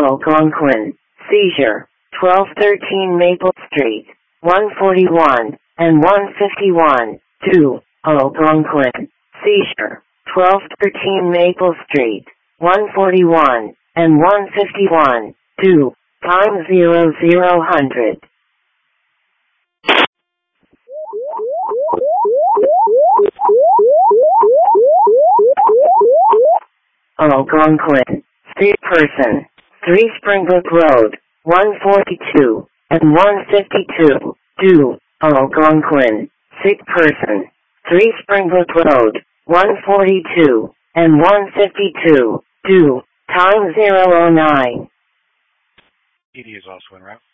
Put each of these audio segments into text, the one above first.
Algonquin. Seizure. 1213 Maple Street. 141 and 151. 2. Algonquin. Seizure. 1213 Maple Street. 141 and 151. 2. Time 0000. Algonquin. Street person. 3 Springbrook Road. 142 and 152. 2. Algonquin. Sick person. 3 Springbrook Road. 142 and 152. 2. Time 009. PD is also en route.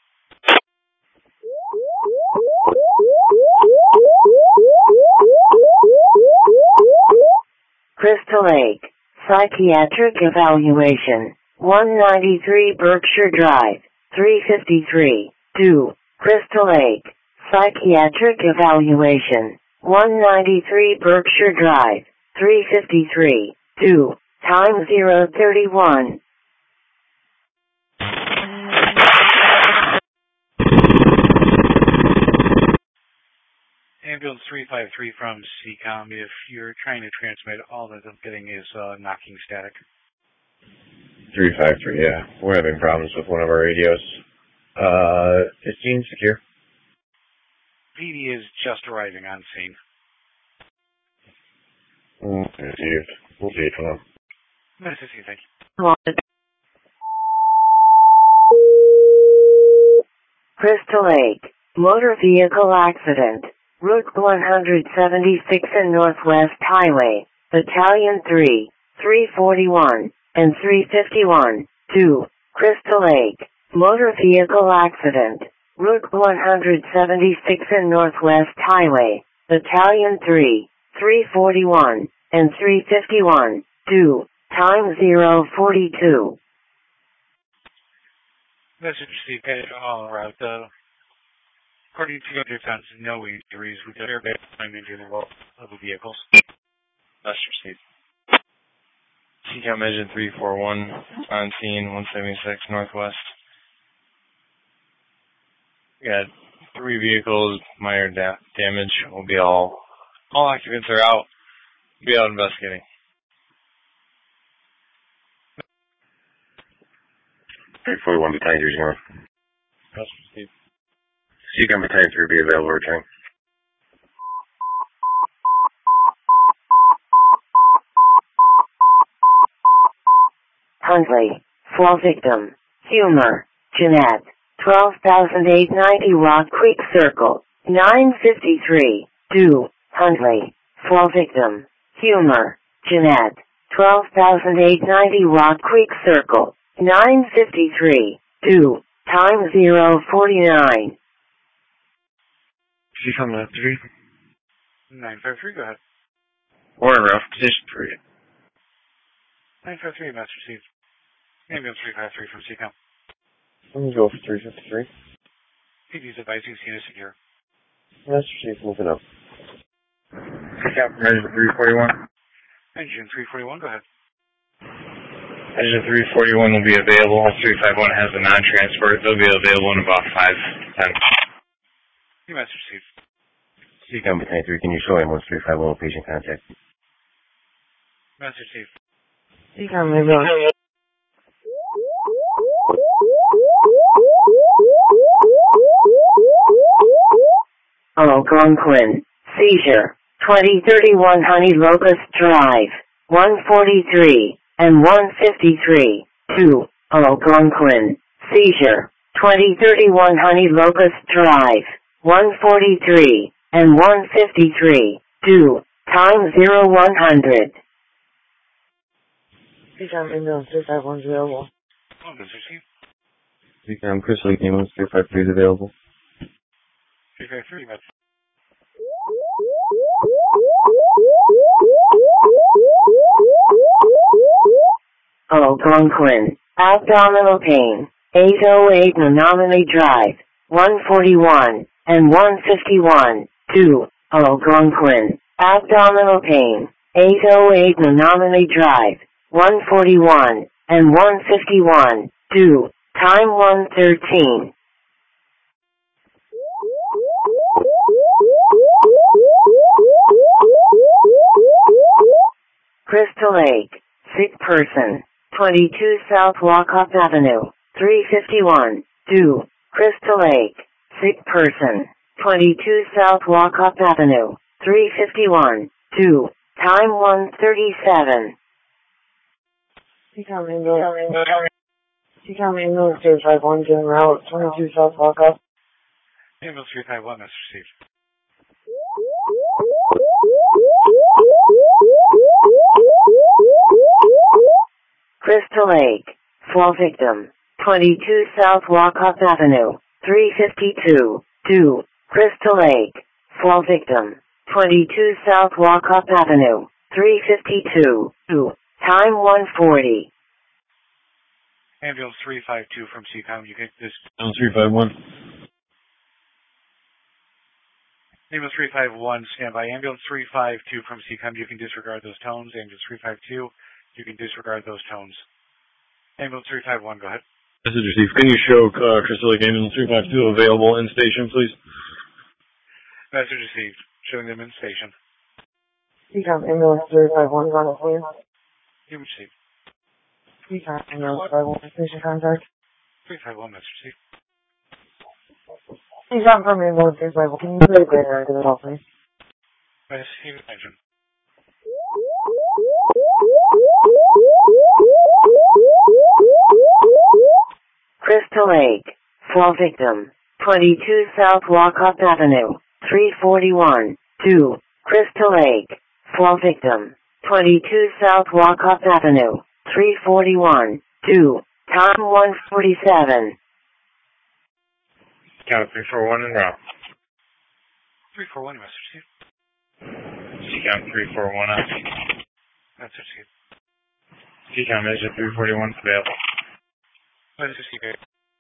Crystal Lake. Psychiatric evaluation. 193 Berkshire Drive. 353. 2. Crystal Lake. Psychiatric evaluation. 193 Berkshire Drive. 353. 2. Time 031. Ambulance 353 from CCOM. If you're trying to transmit, all that I'm getting is knocking static. 353, yeah. We're having problems with one of our radios. 15 secure. PD is just arriving on scene. Received. We'll see it from them. Message, thank you. Crystal Lake. Motor vehicle accident. Route 176 and Northwest Highway. Battalion 3, 341, and 351. 2. Crystal Lake. Motor vehicle accident. Route 176 and Northwest Highway. Battalion 3, 341, and 351. 2. Time 042. Message received, headed all route. According to your defense, no injuries. We got airbag time injury involved of the vehicles. Message received. CCOM Engine 341 on scene 176 Northwest. We got 3 vehicles, minor damage. We'll be all occupants are out. We'll be out investigating. 341 Battalion 3 north. Message received. CCOM Battalion 3 will be available to return. Huntley. Fall victim. Humor. Jeanette. 12,890 Rock Creek Circle. 953. 2. Huntley. Fall victim. Humor. Jeanette. 12,890 Rock Creek Circle. 953. 2. Time 049. CCOM 3. 953, go ahead. Warren Ruff, position 3. 953, message received. Ambulance 353 from CCOM. Let me go for 353. PD's advising scene is secure. Message received, moving up. CCOM from Engine 341. Engine 341, go ahead. Engine 341 will be available. 351 has a non-transport. They'll be available in about 5 to 10. Your message received. CCOM Battalion 3, can you show ambulance 351 patient contact? Message received. CCOM ambulance. Algonquin. Seizure. 2031 Honey Locust Drive. 143 and 153. 2. Algonquin. Seizure. 2031 Honey Locust Drive. 143 and 153. 2. Time 0100. CCOM ambulance 351 is available. Oh, message received. CCOM Crystal Lake ambulance 353 is available. 353, message. Algonquin. Abdominal pain. 808 Menominee Drive. 141 and 151. 2. Algonquin. Abdominal pain. 808 Menominee Drive. 141 and 151. 2. Time 1:13. Crystal Lake, sick person, 22 South Walkup Avenue, 351, 2. Crystal Lake, sick person, 22 South Walkup Avenue, 351, 2. Time 1:37. Seacom ambulance 351 doing route 22 South Walkup. Ambulance 351, message received. Crystal Lake, fall victim, 22 South Walkup Avenue, 352, 2. Crystal Lake, fall victim, 22 South Walkup Avenue, 352, 2. Time 1:40. Ambulance 352 from CCOM, you can Ambulance 351. Ambulance 351, standby. Ambulance 352 from CCOM, you can disregard those tones. Ambulance 352, you can disregard those tones. Ambulance 351, go ahead. Message received. Can you show Crystal Lake Ambulance 352 available in station, please? Message received. Showing them in station. Seacom ambulance 351 run it, please. Image received. Seacom ambulance 351 station contact. 351, message received. Seacom from ambulance 351. Can you put a greater into the call, please? Message received, attention. Crystal Lake, fall victim, 22 South Walkup Avenue, 341, 2. Crystal Lake, fall victim, 22 South Walkup Avenue, 341, 2. Time 1:47. Count 341 and route. 341, message received. Count 341 up. Message received. Seacom engine 341 available. Message received.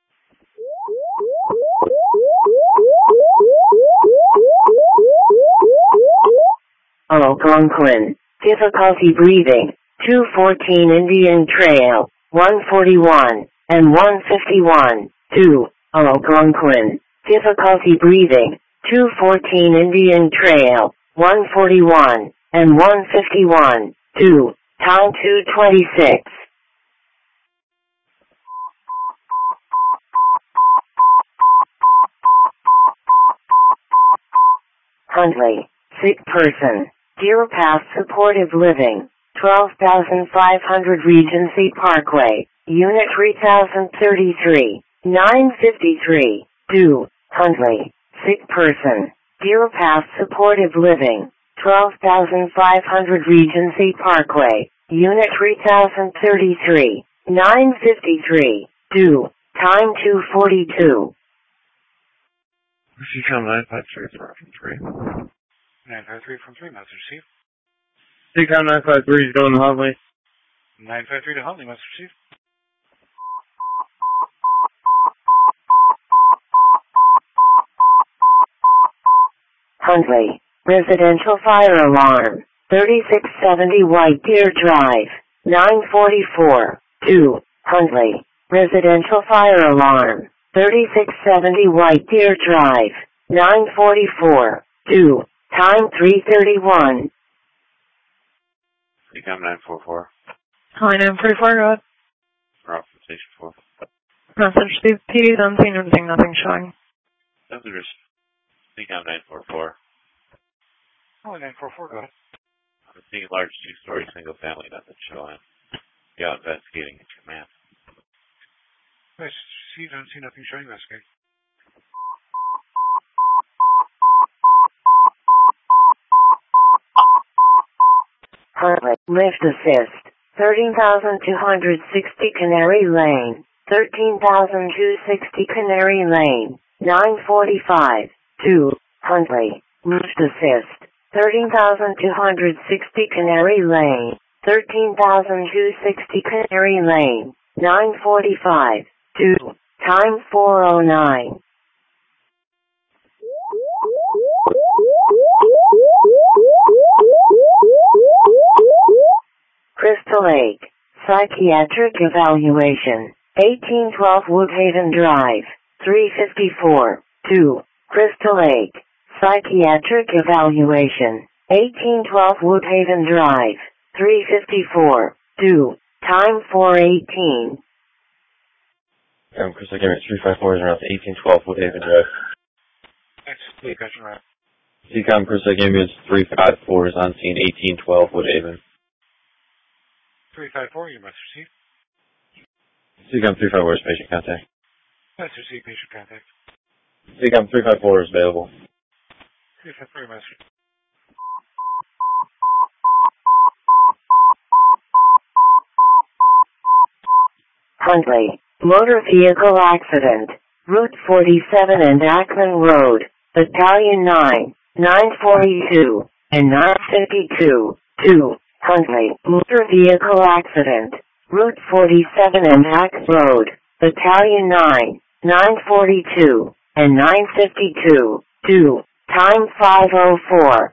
Algonquin, difficulty breathing, 214 Indian Trail, 141, and 151, 2. Algonquin, difficulty breathing, 214 Indian Trail, 141, and 151, 2. Time 2:26. Huntley, sick person, Deer Path Supportive Living, 12,500 Regency Parkway, Unit 3033, 953, 2. Huntley, sick person, Deer Path Supportive Living, 12,500 Regency Parkway, Unit 3033, 953, 2. Time 2:42. Seacom 953 from 3. 953 from 3, message received. Seacom 953 is going to Huntley. 953 to Huntley, message received. Huntley, residential fire alarm, 3670 White Deer Drive, 944, 2. Huntley, residential fire alarm, 3670 White Deer Drive, 944, 2. Time 3:31. Seacom 944. Hi, 944, go ahead. Route from station 4. Message, the PD's unseen anything, nothing showing. Messengers. Seacom 944. Oh, 944, go ahead. I'm seeing a large two-story single-family, nothing showing. Yeah, investigating at command. Message received, don't see nothing showing, investigate. Huntley, lift assist, 13,260 Canary Lane, 13,260 Canary Lane, 945, 2. Huntley, lift assist, 13,260 Canary Lane, 13,260 Canary Lane, 945, 2. Time 4:09. Crystal Lake, psychiatric evaluation, 1812 Woodhaven Drive, 354, 2, Crystal Lake, Psychiatric Evaluation, 1812 Woodhaven Drive, 354, 2, time 4:18. Crystal Game at 354 is around 1812 Woodhaven Drive. Execute, gotcha, right. CCOM Crystal Game is 354 is on scene 1812 Woodhaven. 354, you must receive. CCOM 354 is patient contact. Must receive patient contact. CCOM 354 is available. 354, you must receive. Huntley, motor vehicle accident, Route 47 and Ackman Road, Battalion 9, 942, and 952, 2, Huntley, motor vehicle accident, Route 47 and Ackman Road, Battalion 9, 942, and 952, 2, time 5:04.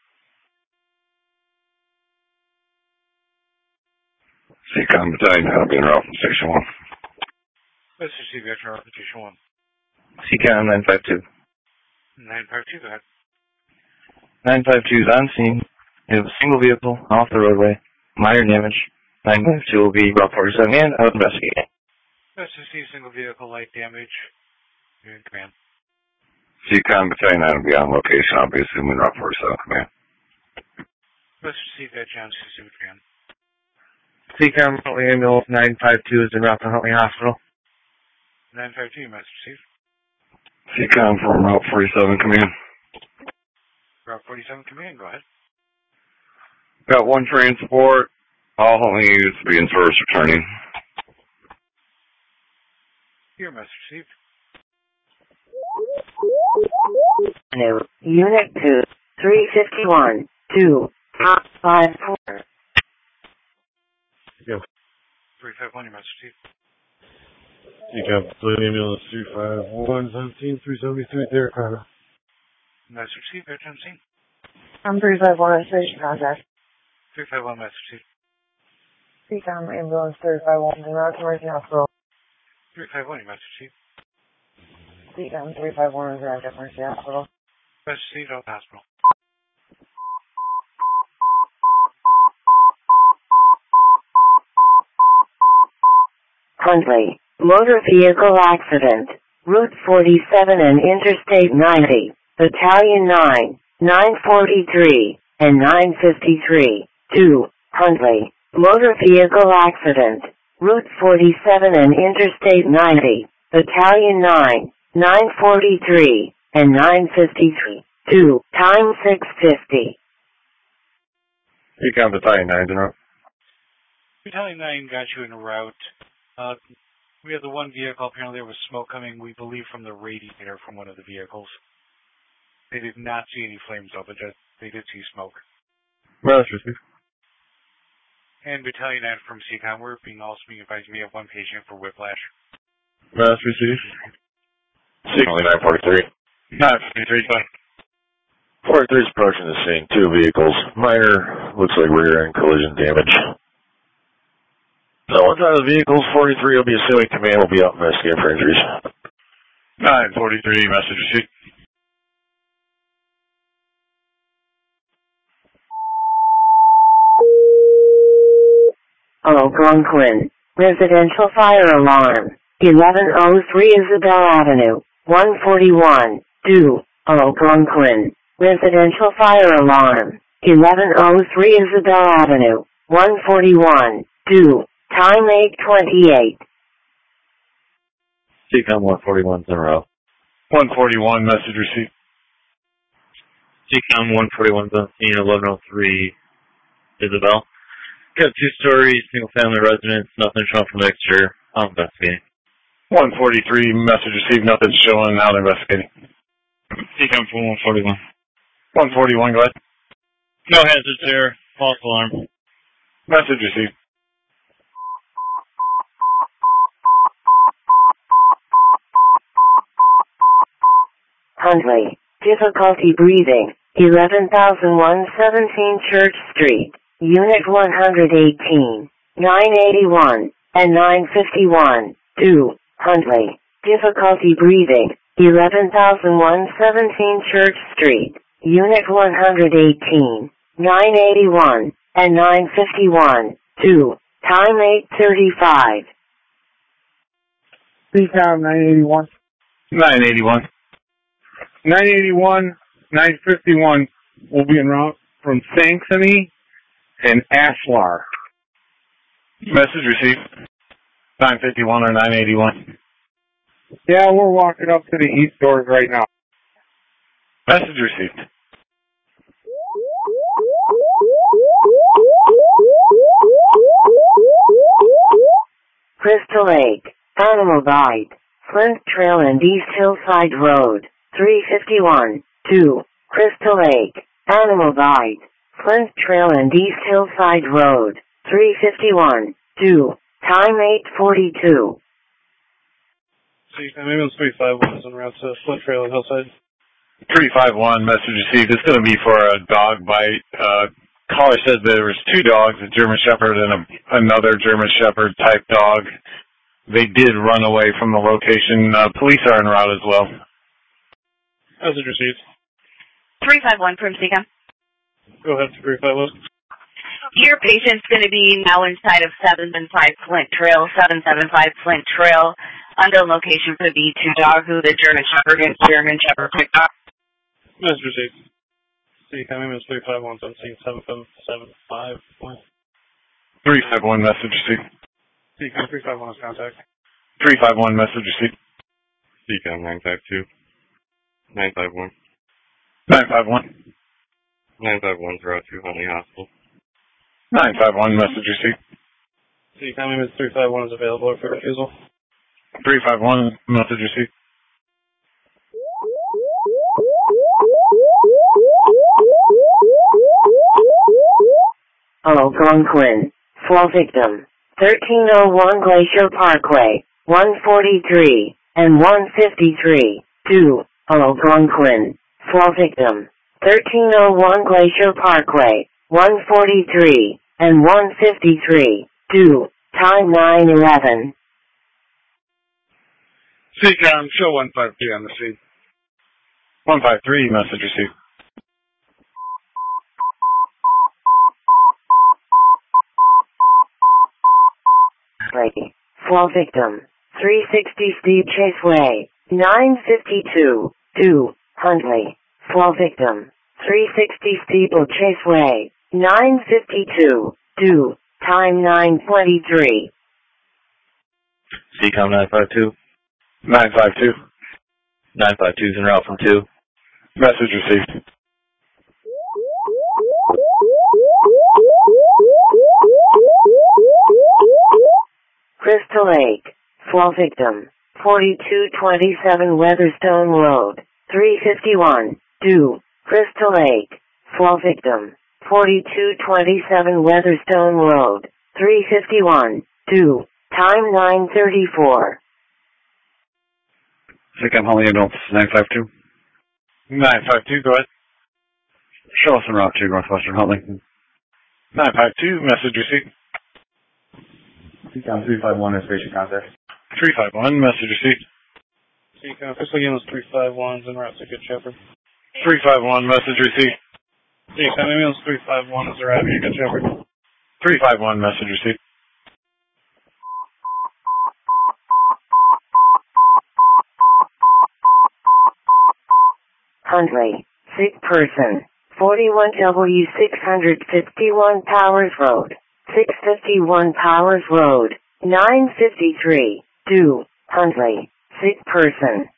CCOM Battalion, that'll be in route from Station 1. Must receive, gotcha, right, Station 1. CCOM 952. 952, go ahead. 952 is on scene. We have a single vehicle off the roadway. Minor damage. 952 will be route 47 and out investigating. Must receive single vehicle light damage. You're in command. CCOM Battalion, that'll be on location. I'll be assuming route 47 command. Must receive that, John, Susu, command. CCOM Huntley Ambulance 952 is en route to Huntley Hospital. 952, you must receive. CCOM from route 47 command. Route 47 command, go ahead. Got one transport. All Huntley units will be in service returning. Here, must receive. New, Unit 2, 351, 2, 54. Go. 351, you must receive. CCOM Battalion Ambulance 351 is on scene 373 there, Carter. Must receive, there, John, scene. I'm 351 station contact. 351, must receive. CCOM ambulance 351 en route to Mercy Hospital. 351, you must receive. CCOM 351 is arrived at Mercy Hospital. Must receive, out hospital. Huntley, motor vehicle accident, Route 47 and Interstate 90, Battalion 9, 943, and 953, 2, Huntley, motor vehicle accident, Route 47 and Interstate 90, Battalion 9, 943, and 953, 2, time 6:50. CCOM Battalion 9 in route. Battalion 9 got you in a route. We have the one vehicle, apparently there was smoke coming, we believe, from the radiator from one of the vehicles. They did not see any flames though, but they did see smoke. Route received. And Battalion 9 from CCOM, we're also being advised we have one patient for whiplash. Route received. Only 943. 953, fine. 43 is approaching the scene. Two vehicles. Minor, looks like rear end collision damage. No one's out of the vehicles. 43 will be assuming command will be out investigating for injuries. 943, message received. Algonquin, residential fire alarm, 1103 Isabel Avenue, 141, 2, Algonquin, residential fire alarm, 1103 Isabel Avenue, 141, 2, time 8:28. CCOM 141 is in a row. 141, message received. CCOM 141 is on scene 1103 Isabel. Got 2-story, single-family residence, nothing shown from the exterior. I'm investigating. 143, message received, nothing showing, out investigating. CCOM from 141. 141, go ahead. No hazards here, false alarm. Message received. Huntley, difficulty breathing, 11,117 Church Street, Unit 118, 981, and 951, 2, Huntley. Difficulty breathing. 11,117 Church Street. Unit 118. 981 and 951. 2. Time 8:35. CCOM 981. 981. 981, 951 will be en route from Sanctony and Ashlar. Message received. 951 or 981. Yeah, we're walking up to the east doors right now. Message received. Crystal Lake. Animal bite. Flint Trail and East Hillside Road. 351. 2. Crystal Lake. Animal bite. Flint Trail and East Hillside Road. 351. 2. Time 8:42. CCOM ambulance 351 is en route to Flint Trail and Hillside. 351, message received. It's going to be for a dog bite. Caller said there was 2 dogs, a German Shepherd and another German Shepherd type dog. They did run away from the location. Police are en route as well. Message received. 351 from CCOM. Go ahead, 351. Your patient's going to be now inside of 775 Flint Trail, 775 Flint Trail. Unknown location for the 2 dog who the German Shepherd and German Shepherd picked up. Message received. CCOM ambulance 351 on scene 7775. 351, message received. CCOM 351 is contact. 351, message received. CCOM 952. 951. 951. 951's route to Huntley Hospital. 951, message received. CCOM ambulance 351 is available for refusal. 351, message received. Algonquin. 4 victim. 1301 Glacier Parkway. 143 and 153. 2. Algonquin. 4 victim. 1301 Glacier Parkway. 143 and 153. 2. Time 9:11. CCOM, show 153 on the scene. 153, message received. Lady. 4 victim. 360 Steve Chase Way. 952. 2. Huntley. 4 victim. 360 Steeple Chase Way. 952. 2. Time 9:23. CCOM 952. 952. 952 is en route from 2. Message received. Crystal Lake. 4 victim. 4227 Weatherstone Road. 351. 2. Crystal Lake. 4 victim. 4227 Weatherstone Road. 351. 2. Time 9:34. CCOM Huntley Ambulance 952. 952, go ahead. Show us en route to Northwestern Huntley. 952, message received. CCOM 351 is patient contact. 351, message received. CCOM official units 351 is en route to Good Shepherd. 351, message received. CCOM ambulance 351 is arriving at Good Shepherd. 351, message received. Huntley. Sick person. 41W651 Powers Road. 651 Powers Road. 953. 2. Huntley. Sick person.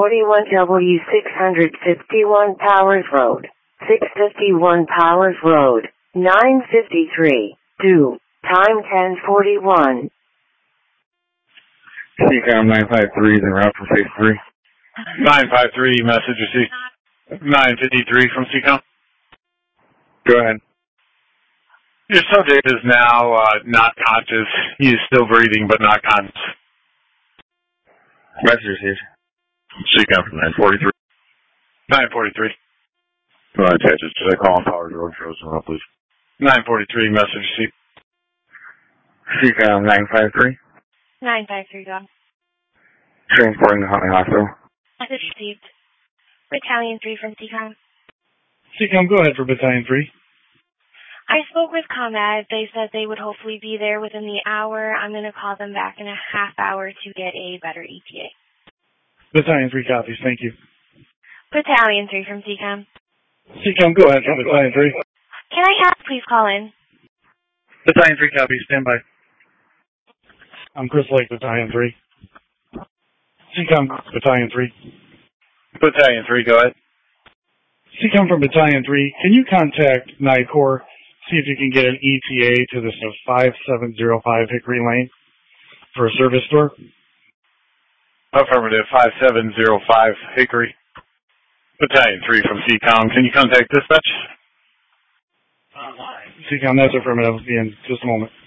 41W651 Powers Road. 651 Powers Road. 953. 2. Time 10:41. CCOM 953 is en route from phase 3. 953, message received. 953 from CCOM. Go ahead. Your subject is now not conscious. He is still breathing, but not conscious. Message received. CCOM from 943. 943. Go ahead, Texas. Should I call on Powers Road shows and please? 943, message received. CCOM 953. 953, John. Transporting to Huntley Hospital. Message received. Battalion 3 from CCOM. CCOM, go ahead for Battalion 3. I spoke with Combat. They said they would hopefully be there within the hour. I'm going to call them back in a half hour to get a better ETA. Battalion 3 copies, thank you. Battalion 3 from CCOM. CCOM, go ahead for Battalion 3. Can I have please call in? Battalion 3 copies, stand by. I'm Chris Lake, Battalion 3. CCOM, Battalion 3. Battalion 3, go ahead. CCOM from Battalion 3, can you contact NICOR, see if you can get an ETA to this 5705 Hickory Lane for a service store? Affirmative, 5705 Hickory. Battalion 3 from CCOM, can you contact dispatch? CCOM, that's affirmative. I'll be in just a moment.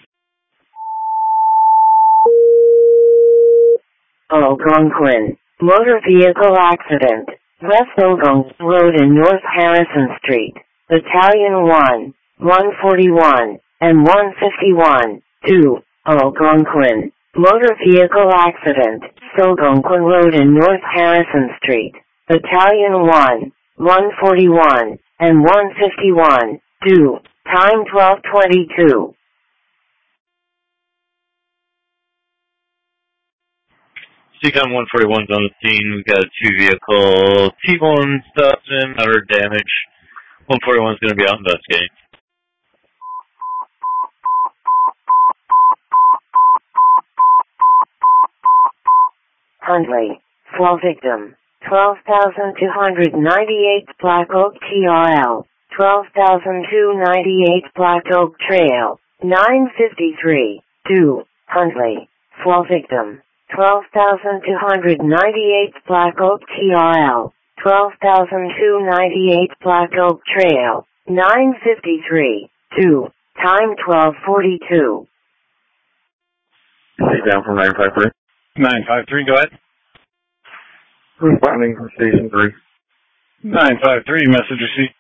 Algonquin. Motor vehicle accident. West Algonquin Road and North Harrison Street. Battalion 1, 141, and 151, 2, Algonquin. Motor vehicle accident. Algonquin Road and North Harrison Street. Battalion 1, 141, and 151, 2, time 12:22. CCOM 141's on the scene. We've got a 2-vehicle T1 stopped in, outer damage. 141's going to be out investigating. Huntley. Fall victim. 12,298 Black Oak TRL. 12,298 Black Oak Trail. 953. 2. Huntley. Fall victim. 12,298 Black Oak TRL. 12,298 Black Oak Trail. 953. 2. Time 12:42. Down from 953. 953, go ahead. Responding from Station 3. 953, message received.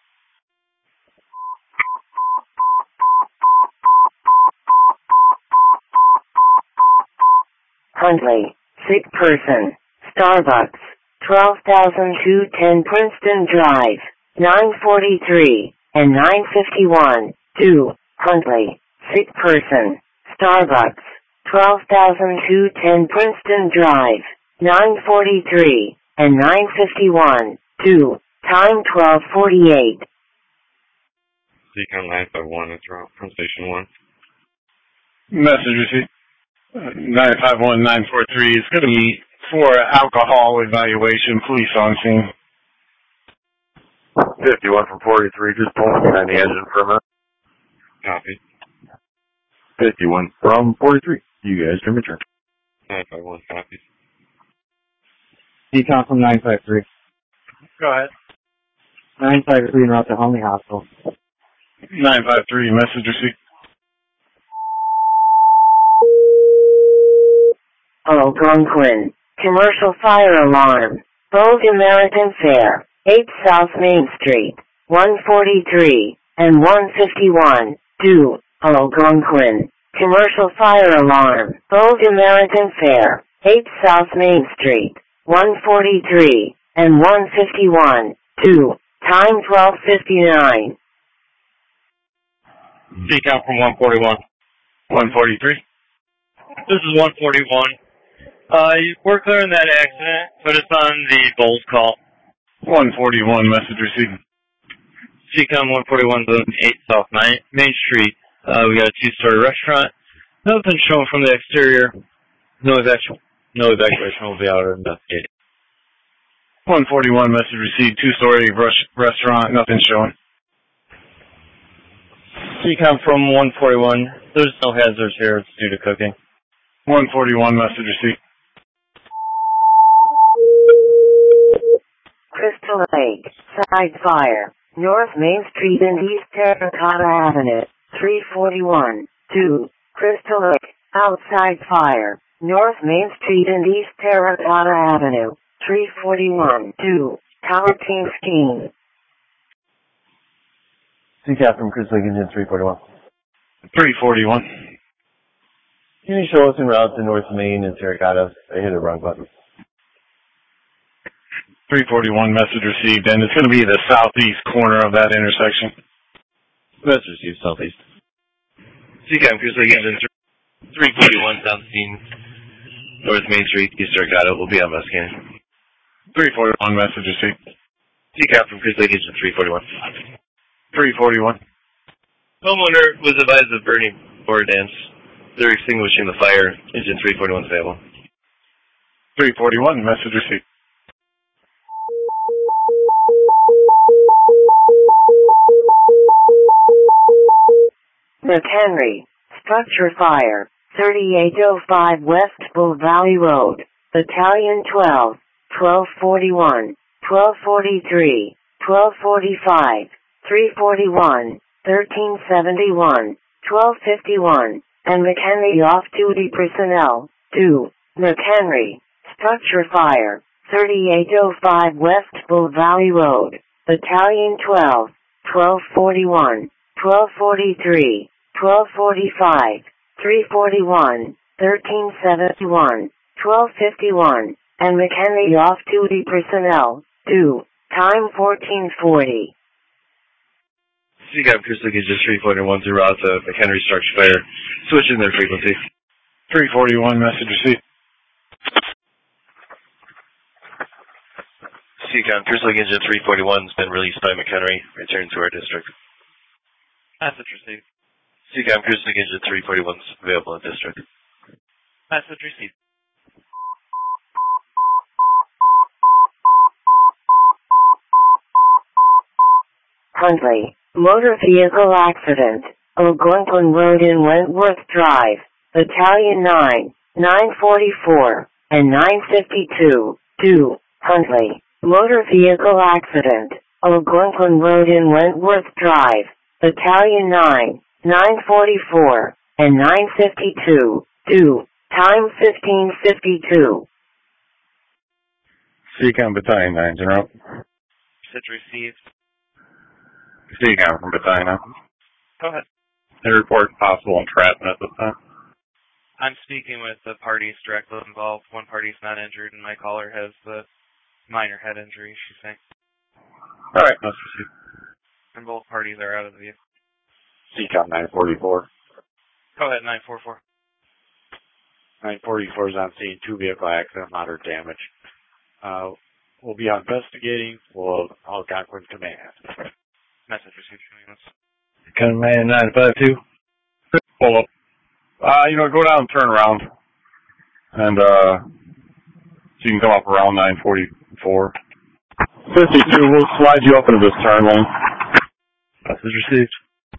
Huntley. Sick person. Starbucks. 12,210 Princeton Drive. 943 and 951. 2. Huntley. Sick person. Starbucks. 12,210 Princeton Drive. 943 and 951. 2. Time 12:48. CCOM 951 is route from Station 1. Message received. 951, 943 is going to be for alcohol evaluation. Police on scene. 51 from 43, just pulling behind the engine for a minute. Copy. 51 from 43. You guys can return. 951 copies. CCOM from 953. Go ahead. 953 en route to Huntley Hospital. 953, message received. Algonquin. Commercial fire alarm. Bold American Fair. 8 South Main Street. 143 and 151. 2. Algonquin. Commercial fire alarm. Bold American Fair. 8 South Main Street. 143 and 151. 2. Time 12:59. CCOM from 141. 143. This is 141. We're clearing that accident, but it's on the Bowles call. 141, message received. CCOM 141 on 8 South Main Street. We got a 2-story restaurant. Nothing shown from the exterior. No evacuation will be out or investigating. 141, message received. 2-story restaurant, nothing showing. CCOM from 141. There's no hazards here. It's due to cooking. 141, message received. Crystal Lake. Side fire. North Main Street and East Terracotta Avenue. 341. 2. Crystal Lake. Outside fire. North Main Street and East Terracotta Avenue. 341. 2. Tower Team Scheme. CCOM from Crystal Lake Engine 341. 341. Can you show us en route to North Main and Terracotta? I hit a wrong button. 341 message received, and it's going to be the southeast corner of that intersection. Message received, southeast. CCAM, Cruise Engine 341 South Scene, North Main Street, East Arcata. We'll be on investigating. 341 message received. CCAM from Cruise Engine 341. 341. Homeowner was advised of burning or dance. They're extinguishing the fire. Engine 341 is available. 341 message received. McHenry, structure fire, 3805 West Bull Valley Road, Battalion 12, 1241, 1243, 1245, 341, 1371, 1251, and McHenry off-duty personnel, 2, McHenry, structure fire, 3805 West Bull Valley Road, Battalion 12, 1241, 1243, 1245, 341, 1371, 1251, and McHenry off-duty personnel, 2, time 1440. CCAM Cruise Engine 341 to route to McHenry structure fire. Switching their frequency. 341 message received. CCAM Cruise Engine 341 has been released by McHenry. Return to our district. Message received. CCAM Cruise Engine 341 is available in district. Message received. Huntley, motor vehicle accident, Algonquin Road in Wentworth Drive, Battalion 9, 944, and 952, 2, Huntley, motor vehicle accident, Algonquin Road in Wentworth Drive, Battalion 9, 944, and 952, 2, time 1552. CCAM Battalion 9, General. Message received. CCAM from Battalion 9. Go ahead. They report possible entrapment at this time. I'm speaking with the parties directly involved. One party's not injured, and my caller has the minor head injury, she's saying. All right, let's proceed. And both parties are out of the vehicle. CCAM 944. Go ahead, 944. 944 is on scene, 2 vehicle accident, moderate damage. We'll be investigating. We'll Algonquin Command. Message received. Command 952. Pull up. Go down and turn around. And, so you can come up around 944. 52, we'll slide you up into this turn lane. Message received.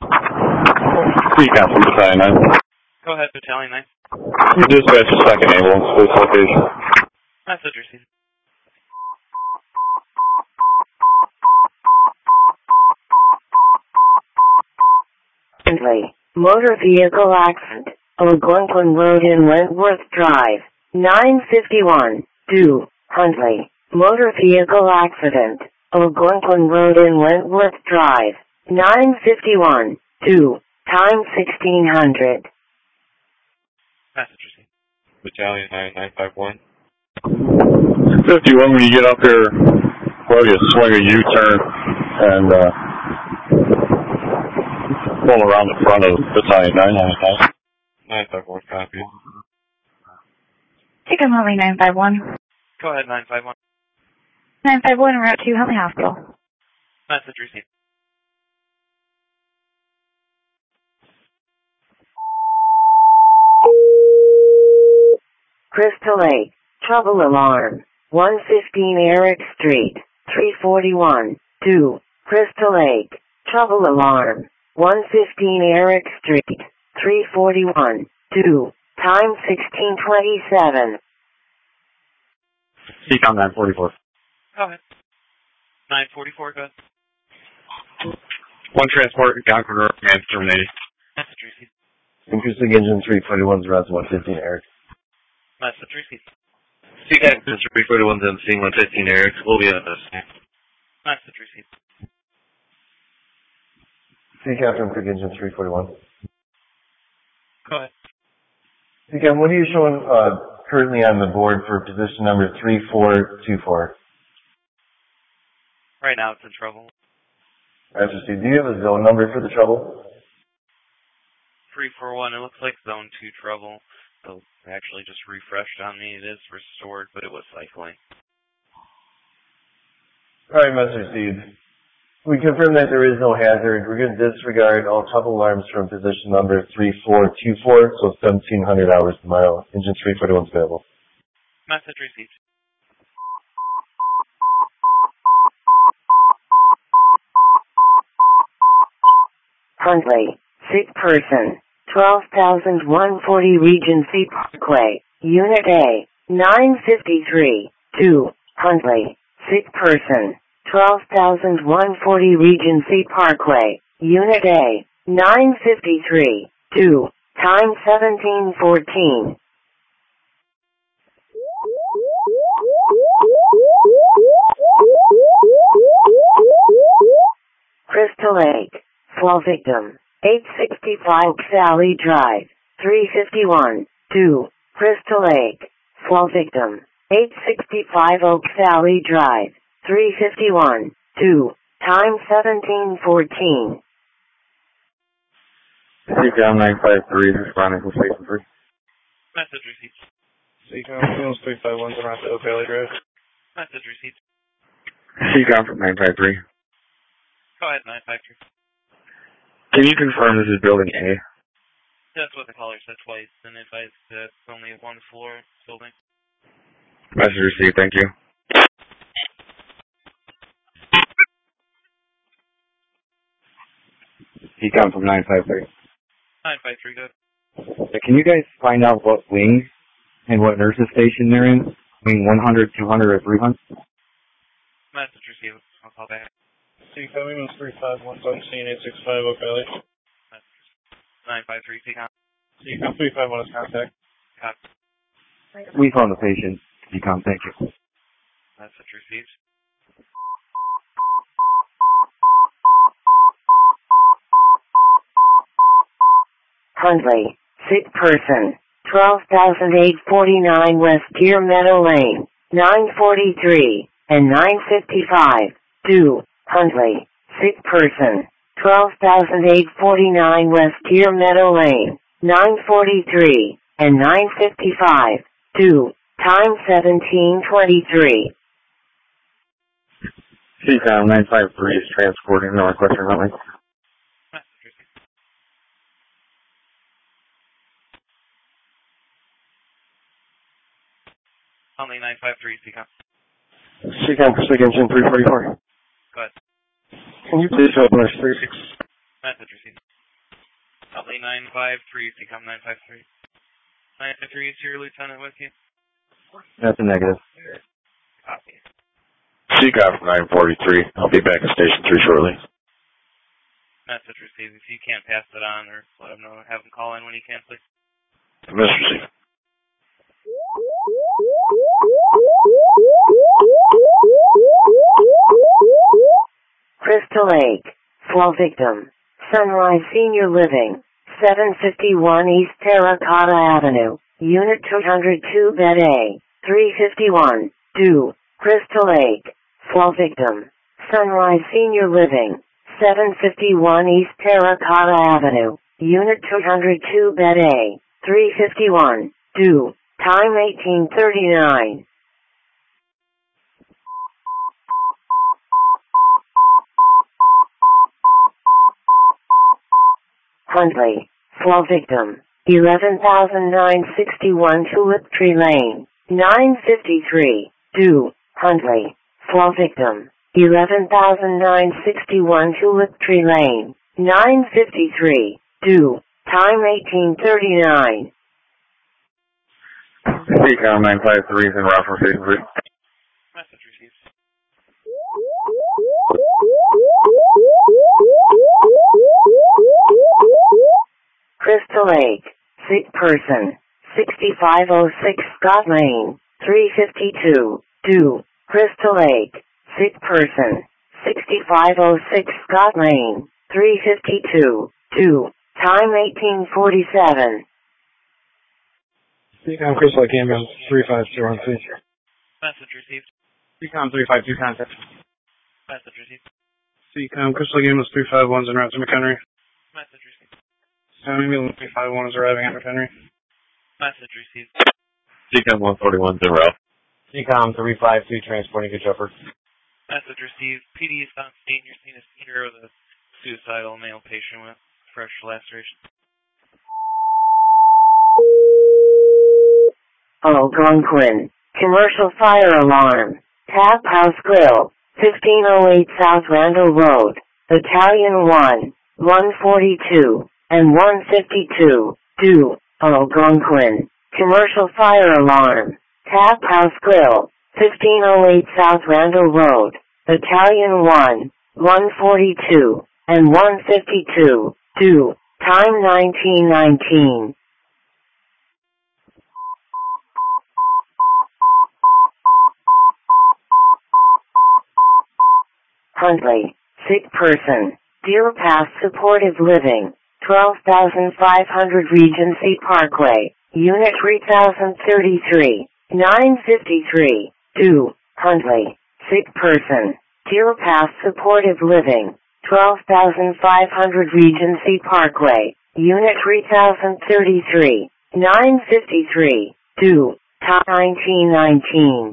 CCAM from Battalion 9. Go ahead, Battalion 9. You dispatch a second ambulance to this location. Message received. Huntley, motor vehicle accident, Algonquin Road in Wentworth Drive, 951, 2, Huntley, motor vehicle accident, Algonquin Road in Wentworth Drive, 951, 2, time 1600. Message received. Battalion 9, 951. 51, when you get up here, well, you swing a U-turn and, pull around the front of Battalion 9. 951, copy. CCAM Huntley 951. Go ahead, 951. 951, route to Huntley Hospital. Message received. Crystal Lake, trouble alarm, 115 Eric Street, 341, 2, Crystal Lake, trouble alarm, 115 Eric Street, 341, 2, time 1627. CCAM 944. Go ahead. 944, go ahead. One transport, Algonquin Road, command terminated. Message received. Increasing engine 341's route to 115 Eric. Message received. CCAM Cruise 341's on scene 115 Eric. We'll be on this. Message received. CCAM from Quick Engine 341. Go ahead. CCAM, what are you showing currently on the board for position number 3424? Right now it's in trouble. Message received. Do you have a zone number for the trouble? 341, it looks like zone 2 trouble. So it actually just refreshed on me. It is restored, but it was cycling. Alright, message received. We confirm that there is no hazard. We're going to disregard all trouble alarms from position number 3424, so 1700 hours tomorrow. Engine 341 is available. Message received. Huntley, sick person, 12,140 Regency Parkway, Unit A, 953, 2, Huntley, sick person, 12,140 Regency Parkway, Unit A, 953, 2, time 1714. Crystal Lake, fall victim, 865 Sally Drive, 351, 2, Crystal Lake, fall victim, 865 Oak Valley Drive, 351, 2, time 1714. CCOM 953, responding to station 3. Message received. CCOM Fuels 351, around Oak Valley Drive. Message received. CCOM from 953. Go ahead, 953. Can you confirm this is building A? That's what the caller said twice, and advised that it's only one floor building. Message received, thank you. CCOM from 953. 953, good. Can you guys find out what wing and what nurses station they're in? Wing 100, 200, or 300? Message received. I'll call back. CCOM Emos 351, 865 Oak Valley. 953, CCOM. CCOM 351 is contact. Copy. We found the patient. CCOM, thank you. Message received. Huntley, sick person, 12,849 West Deer Meadow Lane, 943, and 955, 2, Huntley, sick person, 12,849 West Deer Meadow Lane, 943, and 955, 2, time 1723. CCOM 953 is transporting Northwestern Huntley. Only 953, CCOM. CCOM Pacific Engine 344. Go ahead. Can you please open us 36? Message received. Only 953, CCOM 953. 953 is your lieutenant with you? That's a negative. Copy. CCOM from 943. I'll be back at station 3 shortly. Message received. If you can't pass it on or let them know, have them call in when you can, please. Message received. Crystal Lake, fall victim, Sunrise Senior Living, 751 East Terracotta Avenue, Unit 202 Bed A, 351, 2, Crystal Lake, fall victim, Sunrise Senior Living, 751 East Terracotta Avenue, Unit 202 Bed A, 351, 2, time 1839. Huntley, fall victim, 11,961 Tulip Tree Lane, 953, 2, Huntley, fall victim, 11,961 Tulip Tree Lane, 953, 2, time 1839. CCOM 953 is in route from station 3. Message received. Crystal Lake, sick person, 6506 Scott Lane, 352, 2, Crystal Lake, sick person, 6506 Scott Lane, 352, 2, time 1847. CCOM Crystal Lake Ambulance 352 on C. Message received. CCOM 352 contact. Message received. CCOM, Crystal Lake Ambulance 351's en route to McHenry. Message received. Town Ambulance 351 is arriving at McHenry. Message received. CCOM 141's en route. CCOM 352 transporting Good Shepherd. Message received. PD is on scene. You're seeing a here with a suicidal male patient with fresh laceration. Algonquin. Commercial fire alarm. Tap House Grill. 1508 South Randall Road. Battalion 1, 142, and 152. Do. Algonquin. Commercial fire alarm. Tap House Grill. 1508 South Randall Road. Battalion 1, 142, and 152. Do. Time 1919. Huntley. Sick person. Deer Pass Supportive Living. 12,500 Regency Parkway. Unit 3033. 953. Do. Huntley. Sick person. Deer Pass Supportive Living. 12,500 Regency Parkway. Unit 3033. 953. Do. Time 1919.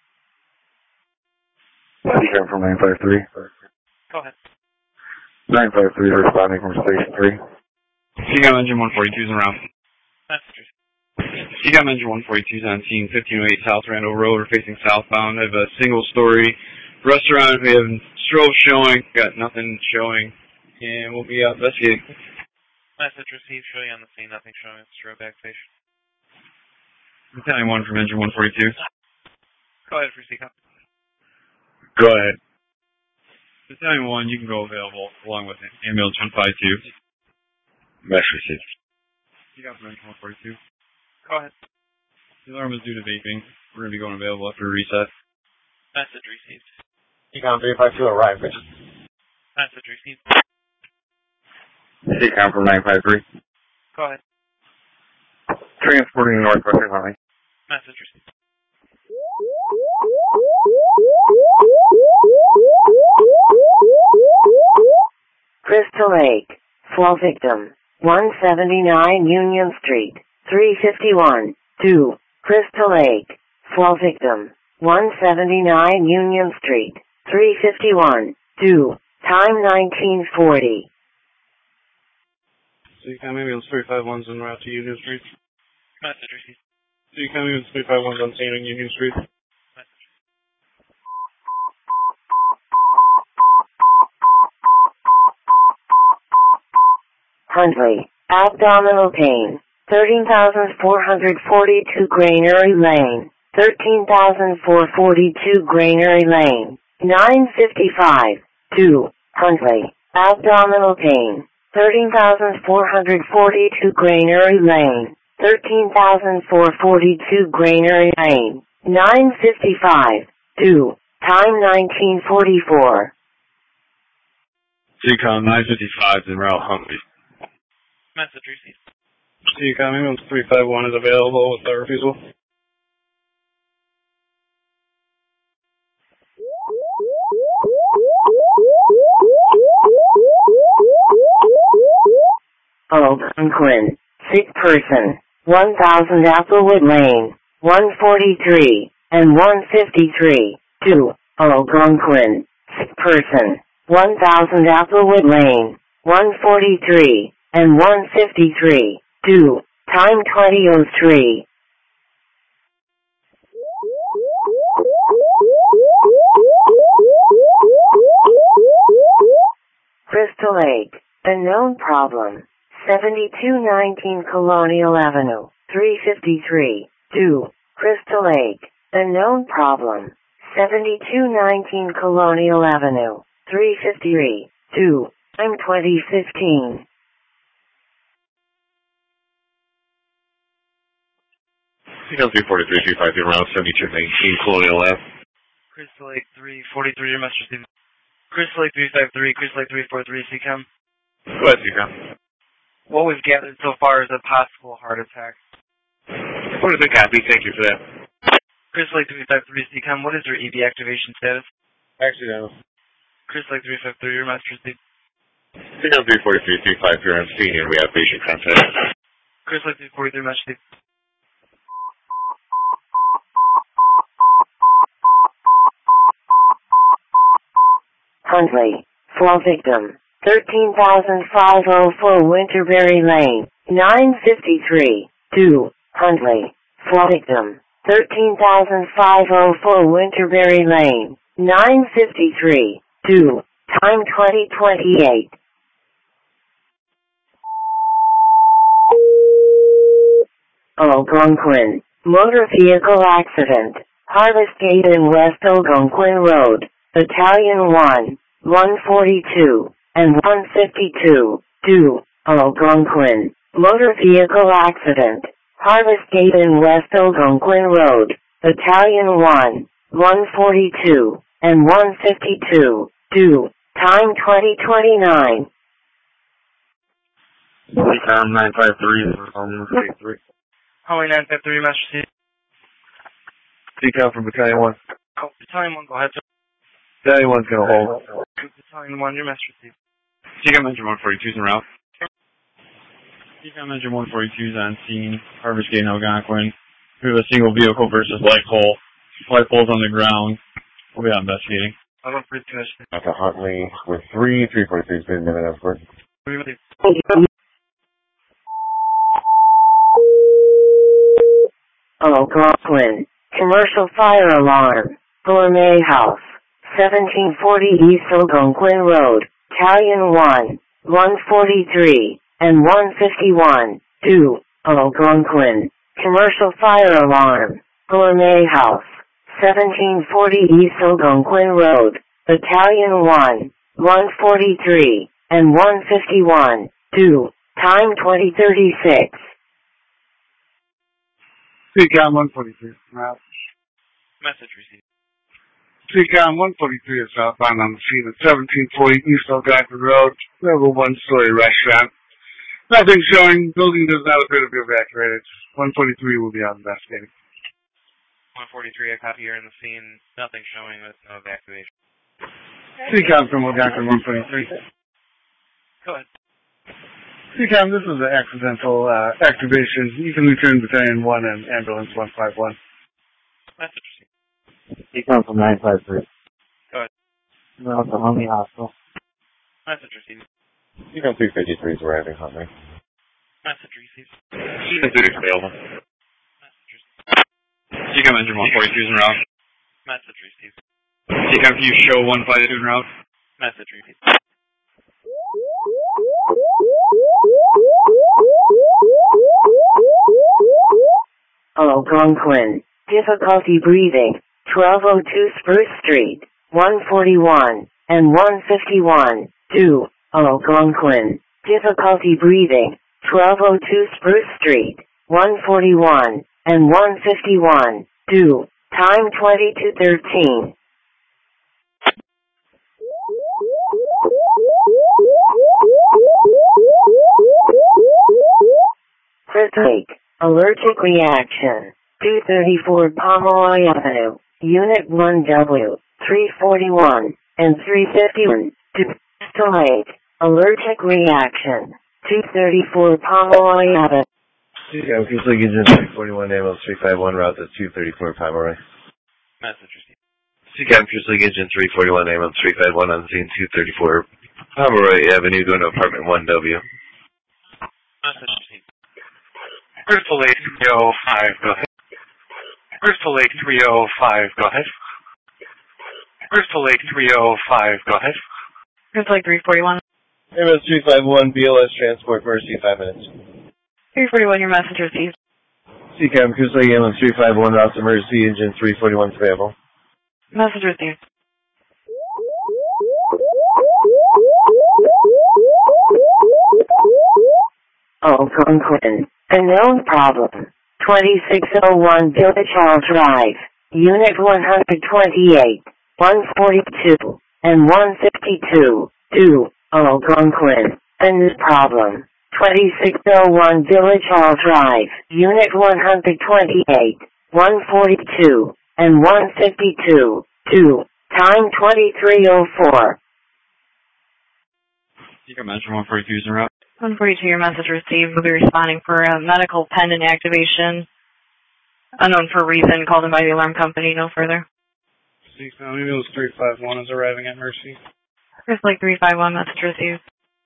CCOM from 953. Go ahead. 953 responding from Station 3. CCOM Engine 142 is en route. Message. CCOM Engine 142 is on scene, 1508 South Randall Road. We're facing southbound. I have a single-story restaurant. We have strobe showing. Got nothing showing. And we'll be investigating. Message received. Showing on the scene. Nothing showing. Strobe activation. Battalion 1 from Engine 142. Go ahead for CCOM. Go ahead. Battalion 1, you can go available along with Ambulance 152. Message received. CCOM from Engine 142. Go ahead. The alarm is due to vaping. We're going to be going available after reset. Message received. CCOM 352 arrived. Message received. CCOM from 953. Go ahead. Transporting Northwestern Valley. Message received. Crystal Lake. Fall victim. 179 Union Street. 351. 2. Crystal Lake. Fall victim. 179 Union Street. 351. 2. Time 1940. CCOM Ambulance 351's en route to Union Street. Message received. CCOM Ambulance 351's on scene in Union Street. Huntley. Abdominal pain. 13,442 Granary Lane. 13,442 Granary Lane. 955. 2. Huntley. Abdominal pain. 13,442 Granary Lane. 13,442 Granary Lane. 955. 2. Time 1944. CCOM 955 is en route Huntley. Message received. CCOM Ambulance 351 is available with the refusal. Algonquin. Sick person. 1000 Applewood Lane. 143 and 153. 2. Algonquin. Sick person. 1000 Applewood Lane. 143 and 153. 2. Time 20:03. Crystal Lake. A known problem. 7219 Colonial Avenue. 353. 2. Crystal Lake. A known problem. 7219 Colonial Avenue. 353. 2. Time 2015. CCOM 343, 250, around 7219 Colonial Ave. Crystal Lake 343, your message received. Crystal Lake 353, Crystal Lake 343, CCOM. Go ahead, CCOM. What we've gathered so far is a possible heart attack. What is the copy? Thank you for that. Crystal Lake 353, CCOM, what is your EV activation status? Accidental. Chris Lake 353, your master receive. CCOM 343, 35 here on scene, and we have patient contact. Chris Lake 343, master receive. Huntley, flow victim, 13,504 Winterberry Lane, 953, 2, Huntley, flow victim, 13,504 Winterberry Lane, 953, 2, time 2028. Algonquin, motor vehicle accident, Harvest Gate and West Algonquin Road, Battalion 1, 142, and 152, 2, Algonquin, motor vehicle accident, Harvest Gate and West Algonquin Road, Battalion 1, 142, and 152, 2, time 2029. CCOM 953, Holly 953, master receive. CCOM from Battalion 1. Oh, Battalion 1, go ahead, sir. Battalion 1's going to hold. Battalion 1, your master receive. CCOM Engine 142's en route. CCOM Engine 142's on scene, Harvest Gate and Algonquin. We have a single vehicle versus light pole. Light pole's on the ground. We'll be out investigating. I'm on 42, master receive. Dr. Huntley with 343's been minute effort. Algonquin, commercial fire alarm, Gourmet House, 1740 East Algonquin Road, Battalion 1, 143, and 151, 2, Algonquin, commercial fire alarm, Gourmet House, 1740 East Algonquin Road, Battalion 1, 143, and 151, 2, time 2036. CCOM 143, route. Message received. CCOM 143 is southbound on the scene at 1740 East Algonquin Road. We have a one-story restaurant. Nothing showing. Building does not appear to be evacuated. 143 will be out investigating. 143, I copy here in the scene. Nothing showing with no evacuation. CCOM from Algonquin 143. Go ahead. CCOM, this is an accidental activation. You can return Battalion 1 and Ambulance 151. Message received. CCOM from 953. Go ahead. No, it's a Huntley Hospital. Message received. CCOM 353's arriving, Huntley. Message received. CCOM Engine 142's en route. Message received. CCOM, can you show 152 en route? Message received. Algonquin, difficulty breathing, 1202 Spruce Street, 141, and 151, 2, Algonquin, difficulty breathing, 1202 Spruce Street, 141, and 151, 2, time 20:13. Chris Lake, allergic reaction, 234 Pomeroy Avenue, Unit 1W, 341, and 351, to Crystal Lake, allergic reaction, 234 Pomeroy Avenue. CCOM, Crystal Lake Engine 341, ambulance 351, route to 234 Pomeroy. Message received. CCOM, Crystal Lake Engine 341, ambulance 351, on scene 234 Pomeroy Avenue, going to apartment 1W. Message received. Crystal Lake 305, go ahead. Crystal Lake 305, go ahead. Crystal Lake 305, go ahead. Crystal Lake 341. Ambulance 351, BLS transport, Mercy, 5 minutes. 341, your message received. CCOM, Crystal Lake ambulance 351, route to Mercy, engine 341 available. Message received. Algonquin, a known problem, 2601 Village Hall Drive, Unit 128, 142, and 152, 2, Algonquin, a new problem, 2601 Village Hall Drive, Unit 128, 142, and 152, 2, time 23:04. Seacom Engine 142 is en route. 142, your message received. We'll be responding for a medical pendant activation. Unknown for reason, called in by the alarm company, no further. Seacom, ambulance 351 is arriving at Mercy. First Lake 351, message received.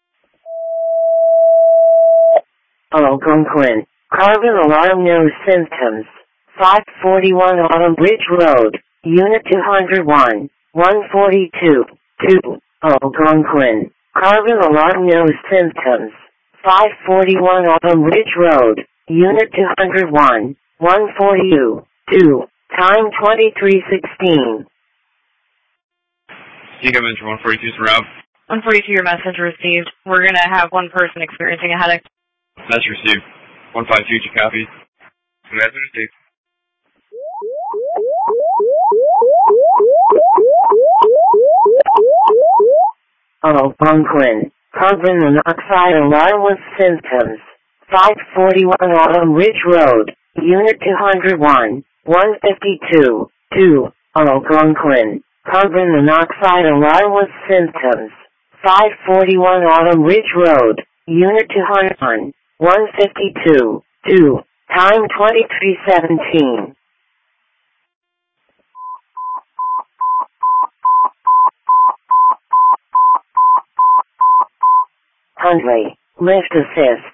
Algonquin. Carbon alarm, no symptoms. 541 Autumn Bridge Road, Unit 201, 142, 2, Algonquin. Carbon alarm, no symptoms. 541 Autumn Ridge Road, Unit 201, 142, 2, time 23:16. Seacom Engine 142 is en route. 142, your message received. We're going to have one person experiencing a headache. Message received. 152, you copy. Message received. Algonquin. Carbon monoxide alarm with symptoms. 541 Autumn Ridge Road, Unit 201, 152, 2, Algonquin. Carbon monoxide alarm with symptoms. 541 Autumn Ridge Road, Unit 201, 152, 2, time 23:17. Huntley, lift assist,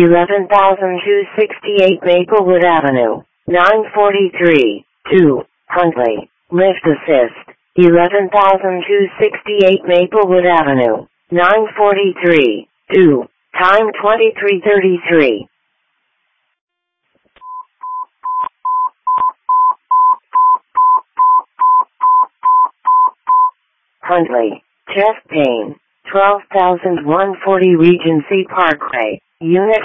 11,268 Maplewood Avenue, 943, 2, Huntley, lift assist, 11,268 Maplewood Avenue, 943, 2, time 23:33. Huntley, chest pain, 12,140 Regency Parkway, Unit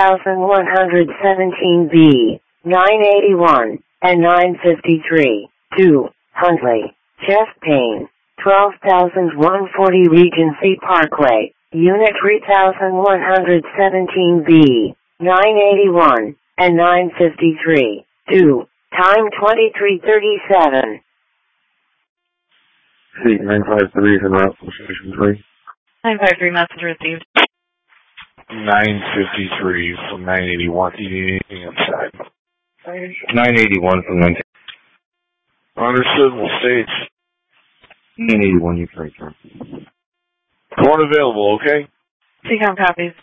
3117B, 981, and 953, 2, Huntley, chest pain, 12,140 Regency Parkway, Unit 3117B, 981, and 953, 2, time 23:37. Seat 953 from route from Station 3. 953, message received. 953 from 981. Do you need anything outside? 981 from 19. Understood. We'll stay 981, you can return. Going available, okay? Seacom copies.